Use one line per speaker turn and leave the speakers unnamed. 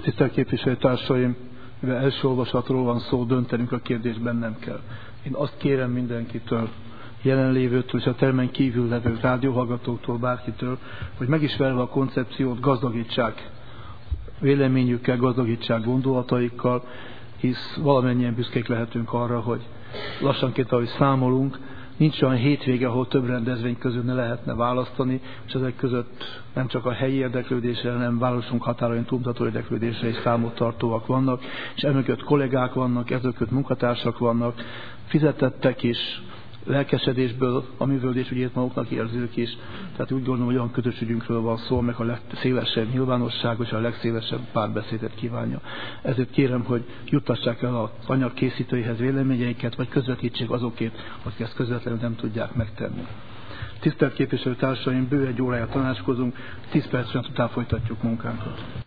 Tisztelt képviselőtársaim, mivel első olvasatról van szó, döntenünk a kérdésben nem kell. Én azt kérem mindenkitől, jelenlévőtől és a termen kívül levő rádióhallgatóktól, bárkitől, hogy megismerve a koncepciót gazdagítsák véleményükkel, gazdagítsák gondolataikkal, hisz valamennyien büszkék lehetünk arra, hogy lassanként, ahogy számolunk, nincs olyan hétvége, ahol több rendezvény közül ne lehetne választani, és ezek között nem csak a helyi érdeklődésre, hanem városunk határain túlmutató érdeklődésre is számot tartóak vannak, és emögött kollégák vannak, ezekött munkatársak vannak, fizetettek is, lelkesedésből, a művődésügyét maguknak érzők is. Tehát úgy gondolom, hogy olyan közös ügyünkről van szó, meg a legszélesebb nyilvánosság és a legszélesebb párbeszédet kívánja. Ezért kérem, hogy juttassák el az anyag készítőihez véleményeiket, vagy közvetítsék azokét, akik ezt közvetlenül nem tudják megtenni. Tisztelt képviselőtársaim, bő egy órája tanácskozunk, 10 percen után folytatjuk munkánkat.